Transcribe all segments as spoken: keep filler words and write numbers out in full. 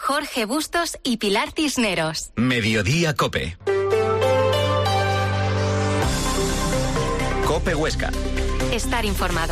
Jorge Bustos y Pilar Cisneros. Mediodía Cope. Cope Huesca. Estar informado.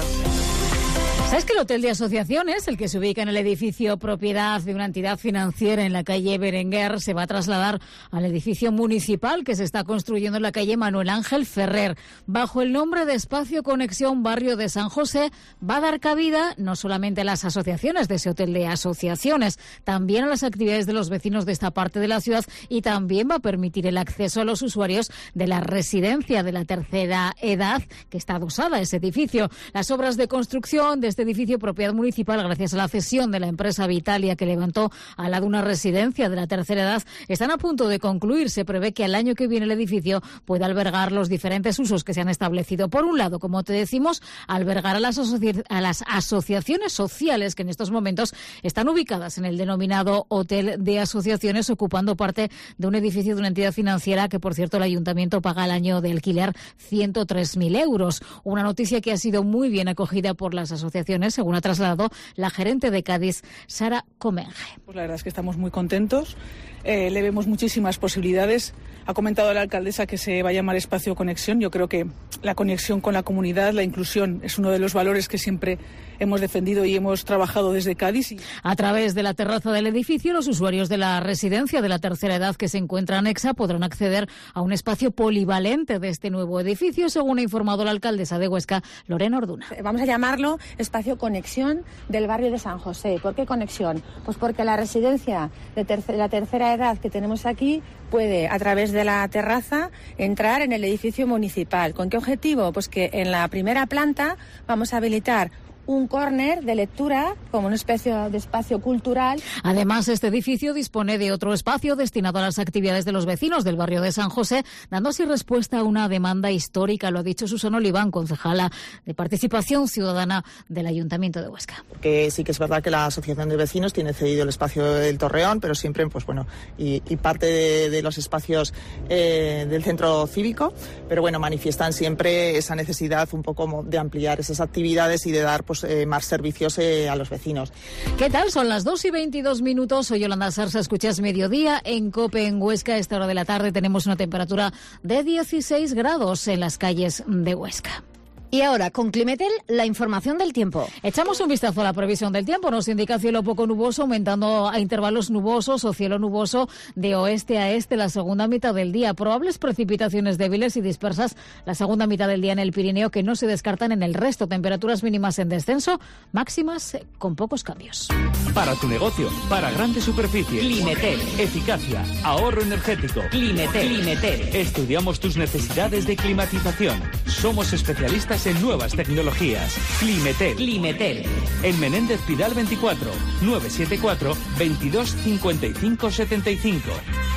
¿Sabes que el Hotel de Asociaciones, el que se ubica en el edificio propiedad de una entidad financiera en la calle Berenguer, se va a trasladar al edificio municipal que se está construyendo en la calle Manuel Ángel Ferrer? Bajo el nombre de Espacio Conexión Barrio de San José, va a dar cabida no solamente a las asociaciones de ese Hotel de Asociaciones, también a las actividades de los vecinos de esta parte de la ciudad, y también va a permitir el acceso a los usuarios de la residencia de la tercera edad que está adosada a ese edificio. Las obras de construcción de este edificio propiedad municipal, gracias a la cesión de la empresa Vitalia que levantó al lado una residencia de la tercera edad, están a punto de concluir. Se prevé que al año que viene el edificio pueda albergar los diferentes usos que se han establecido. Por un lado, como te decimos, albergar a las, asoci- a las asociaciones sociales que en estos momentos están ubicadas en el denominado Hotel de Asociaciones, ocupando parte de un edificio de una entidad financiera que, por cierto, el ayuntamiento paga al año de alquiler ciento tres mil euros. Una noticia que ha sido muy bien acogida por las asociaciones, según ha trasladado la gerente de Cádiz, Sara Comenge. Pues la verdad es que estamos muy contentos, eh, le vemos muchísimas posibilidades. Ha comentado la alcaldesa que se va a llamar Espacio Conexión. Yo creo que la conexión con la comunidad, la inclusión, es uno de los valores que siempre hemos defendido y hemos trabajado desde Cádiz. Y... A través de la terraza del edificio, los usuarios de la residencia de la tercera edad que se encuentra anexa podrán acceder a un espacio polivalente de este nuevo edificio, según ha informado la alcaldesa de Huesca, Lorena Orduna. Vamos a llamarlo Espacio Conexión del barrio de San José. ¿Por qué conexión? Pues porque la residencia de terce- la tercera edad que tenemos aquí puede, a través de la terraza, entrar en el edificio municipal. ¿Con qué objetivo? Pues que en la primera planta vamos a habilitar un córner de lectura como una especie de espacio cultural. Además, este edificio dispone de otro espacio destinado a las actividades de los vecinos del barrio de San José, dando así respuesta a una demanda histórica, lo ha dicho Susana Oliván, concejala de Participación Ciudadana del Ayuntamiento de Huesca. Porque sí que es verdad que la Asociación de Vecinos tiene cedido el espacio del Torreón, pero siempre, pues bueno, y, y parte de, de los espacios eh, del centro cívico, pero bueno, manifiestan siempre esa necesidad un poco de ampliar esas actividades y de dar, pues, Eh, más servicios eh, a los vecinos. ¿Qué tal? Son las dos y veintidós minutos. Soy Yolanda Sarsa, escuchas Mediodía en COPE en Huesca. A esta hora de la tarde tenemos una temperatura de dieciséis grados en las calles de Huesca. Y ahora, con Climetel, la información del tiempo. Echamos un vistazo a la previsión del tiempo. Nos indica cielo poco nuboso, aumentando a intervalos nubosos o cielo nuboso de oeste a este la segunda mitad del día. Probables precipitaciones débiles y dispersas la segunda mitad del día en el Pirineo, que no se descartan en el resto. Temperaturas mínimas en descenso, máximas con pocos cambios. Para tu negocio, para grandes superficies. Climetel. Eficacia, ahorro energético. Climetel. Climetel. Estudiamos tus necesidades de climatización. Somos especialistas en nuevas tecnologías. Climetel. Climetel. En Menéndez Pidal veinticuatro, nueve siete cuatro, veintidós cincuenta y cinco setenta y cinco.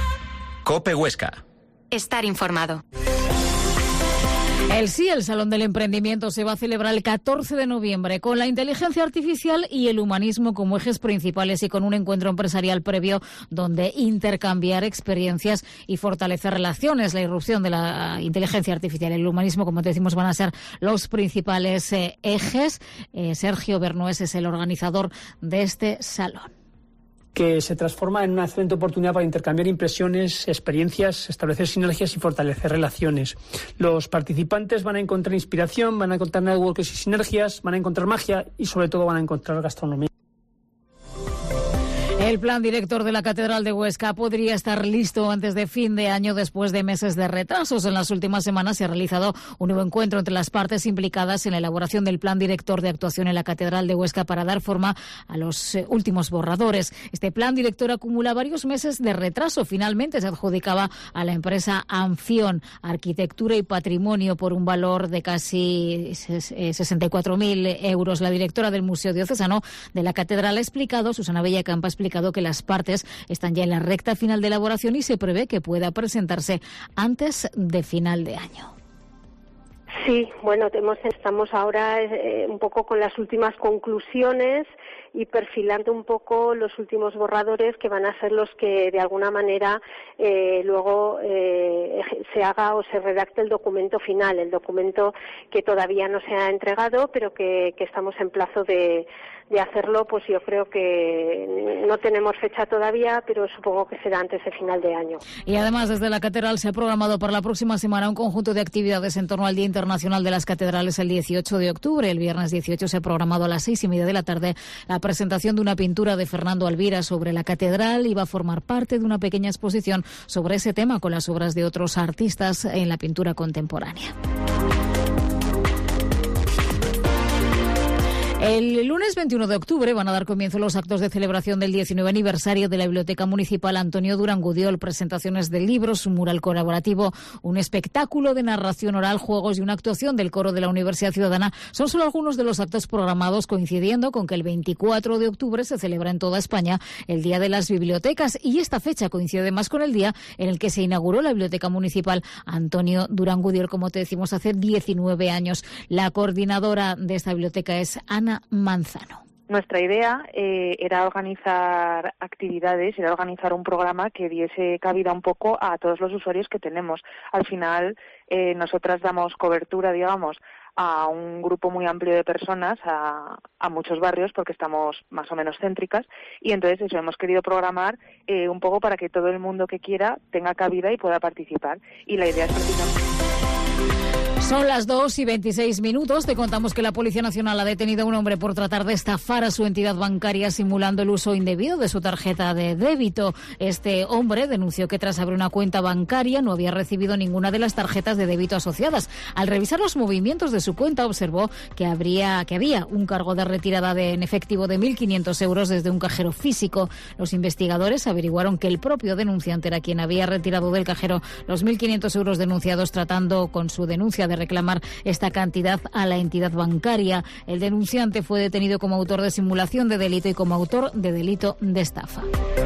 Cope Huesca. Estar informado. El sí, el Salón del Emprendimiento, se va a celebrar el catorce de noviembre con la inteligencia artificial y el humanismo como ejes principales, y con un encuentro empresarial previo donde intercambiar experiencias y fortalecer relaciones. La irrupción de la inteligencia artificial y el humanismo, como te decimos, van a ser los principales eh, ejes. Eh, Sergio Bernués es el organizador de este salón, que se transforma en una excelente oportunidad para intercambiar impresiones, experiencias, establecer sinergias y fortalecer relaciones. Los participantes van a encontrar inspiración, van a encontrar networks y sinergias, van a encontrar magia y sobre todo van a encontrar gastronomía. El plan director de la Catedral de Huesca podría estar listo antes de fin de año, después de meses de retrasos. En las últimas semanas se ha realizado un nuevo encuentro entre las partes implicadas en la elaboración del plan director de actuación en la Catedral de Huesca para dar forma a los eh, últimos borradores. Este plan director acumula varios meses de retraso. Finalmente se adjudicaba a la empresa Anfión Arquitectura y Patrimonio por un valor de casi sesenta y cuatro mil euros. La directora del Museo Diocesano de la Catedral ha explicado, Susana Bellacampa ha explicado, que las partes están ya en la recta final de elaboración y se prevé que pueda presentarse antes de final de año. Sí, bueno, tenemos, estamos ahora eh, un poco con las últimas conclusiones y perfilando un poco los últimos borradores que van a ser los que de alguna manera eh, luego eh, se haga o se redacte el documento final, el documento que todavía no se ha entregado, pero que, que estamos en plazo de, de hacerlo. Pues yo creo que no tenemos fecha todavía, pero supongo que será antes de final de año. Y además, desde la Catedral se ha programado para la próxima semana un conjunto de actividades en torno al Día Internacional de las Catedrales el dieciocho de octubre. El viernes dieciocho se ha programado a las seis y media de la tarde la presentación de una pintura de Fernando Alvira sobre la catedral y va a formar parte de una pequeña exposición sobre ese tema con las obras de otros artistas en la pintura contemporánea. El lunes veintiuno de octubre van a dar comienzo los actos de celebración del diecinueve aniversario de la Biblioteca Municipal Antonio Durán Gudiol, presentaciones de libros, un mural colaborativo, un espectáculo de narración oral, juegos y una actuación del coro de la Universidad Ciudadana. Son solo algunos de los actos programados, coincidiendo con que el veinticuatro de octubre se celebra en toda España el Día de las Bibliotecas, y esta fecha coincide más con el día en el que se inauguró la Biblioteca Municipal Antonio Durán Gudiol, como te decimos, hace diecinueve años. La coordinadora de esta biblioteca es Ana Manzano. Nuestra idea eh, era organizar actividades, era organizar un programa que diese cabida un poco a todos los usuarios que tenemos. Al final, eh, nosotras damos cobertura, digamos, a un grupo muy amplio de personas, a, a muchos barrios, porque estamos más o menos céntricas, y entonces eso hemos querido programar eh, un poco para que todo el mundo que quiera tenga cabida y pueda participar. Y la idea es precisamente... Son las dos y veintiséis minutos. Te contamos que la Policía Nacional ha detenido a un hombre por tratar de estafar a su entidad bancaria simulando el uso indebido de su tarjeta de débito. Este hombre denunció que tras abrir una cuenta bancaria no había recibido ninguna de las tarjetas de débito asociadas. Al revisar los movimientos de su cuenta observó que, habría, que había un cargo de retirada de, en efectivo de mil quinientos euros desde un cajero físico. Los investigadores averiguaron que el propio denunciante era quien había retirado del cajero los mil quinientos euros denunciados, tratando con su denuncia de reclamar esta cantidad a la entidad bancaria. El denunciante fue detenido como autor de simulación de delito y como autor de delito de estafa.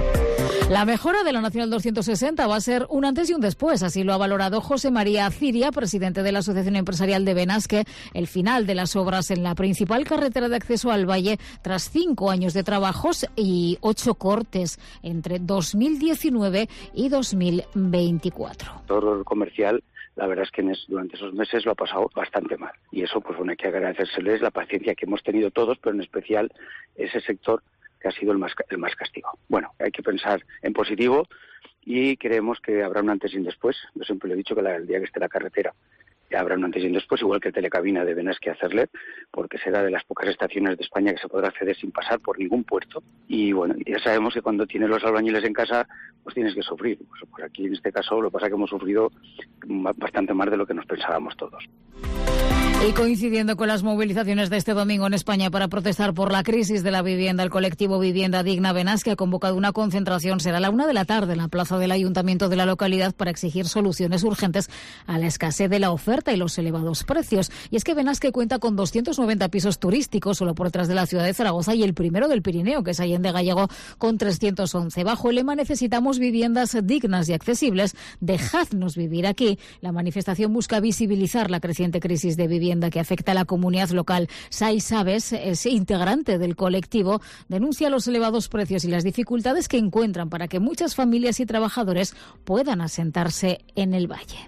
La mejora de la Nacional doscientos sesenta va a ser un antes y un después, así lo ha valorado José María Ciria, presidente de la Asociación Empresarial de Benasque, el final de las obras en la principal carretera de acceso al valle tras cinco años de trabajos y ocho cortes entre dos mil diecinueve y dos mil veinticuatro. El sector comercial, la verdad es que en es, durante esos meses lo ha pasado bastante mal, y eso, pues bueno, hay que agradecérseles la paciencia que hemos tenido todos, pero en especial ese sector que ha sido el más, el más castigado. Bueno, hay que pensar en positivo y creemos que habrá un antes y un después. Yo siempre le he dicho que la, el día que esté la carretera habrá un antes y un después, igual que el telecabina de Benasque a Cerler, porque será de las pocas estaciones de España que se podrá acceder sin pasar por ningún puerto. Y bueno, ya sabemos que cuando tienes los albañiles en casa, pues tienes que sufrir. Pues, pues aquí en este caso lo que pasa es que hemos sufrido bastante más de lo que nos pensábamos todos. Y coincidiendo con las movilizaciones de este domingo en España para protestar por la crisis de la vivienda, el colectivo Vivienda Digna Benasque ha convocado una concentración. Será a la una de la tarde en la plaza del ayuntamiento de la localidad para exigir soluciones urgentes a la escasez de la oferta y los elevados precios. Y es que Benasque cuenta con doscientos noventa pisos turísticos solo por detrás de la ciudad de Zaragoza y el primero del Pirineo, que es Allende Gallego, con trescientos once. Bajo el lema "Necesitamos viviendas dignas y accesibles, dejadnos vivir aquí", la manifestación busca visibilizar la creciente crisis de vivienda que afecta a la comunidad local. Sai Sabes, es integrante del colectivo, denuncia los elevados precios y las dificultades que encuentran para que muchas familias y trabajadores puedan asentarse en el valle.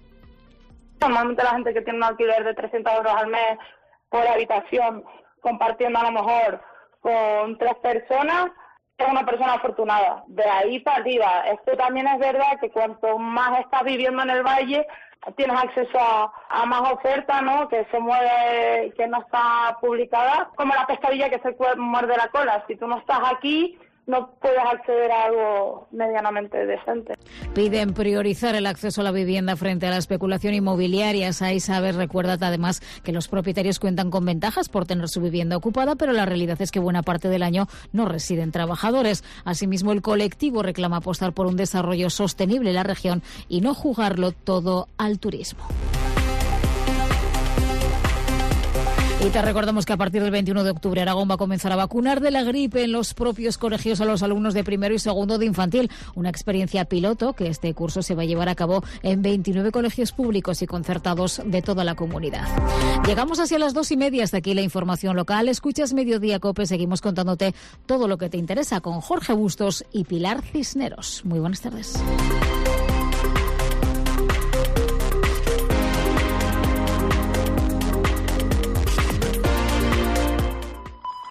Normalmente la gente que tiene un alquiler de trescientos euros al mes por habitación, compartiendo a lo mejor con tres personas, es una persona afortunada. De ahí para arriba. Esto también es verdad que cuanto más estás viviendo en el valle, tienes acceso a, a más oferta, ¿no? Que se mueve, que no está publicada, como la pescadilla que se muerde la cola. Si tú no estás aquí, no puedes acceder a algo medianamente decente. Piden priorizar el acceso a la vivienda frente a la especulación inmobiliaria. Sai Sabes recuerda además que los propietarios cuentan con ventajas por tener su vivienda ocupada, pero la realidad es que buena parte del año no residen trabajadores. Asimismo, el colectivo reclama apostar por un desarrollo sostenible en la región y no jugarlo todo al turismo. Y te recordamos que a partir del veintiuno de octubre Aragón va a comenzar a vacunar de la gripe en los propios colegios a los alumnos de primero y segundo de infantil. Una experiencia piloto que este curso se va a llevar a cabo en veintinueve colegios públicos y concertados de toda la comunidad. Llegamos hacia las dos y media. Hasta aquí la información local. Escuchas Mediodía COPE. Seguimos contándote todo lo que te interesa con Jorge Bustos y Pilar Cisneros. Muy buenas tardes.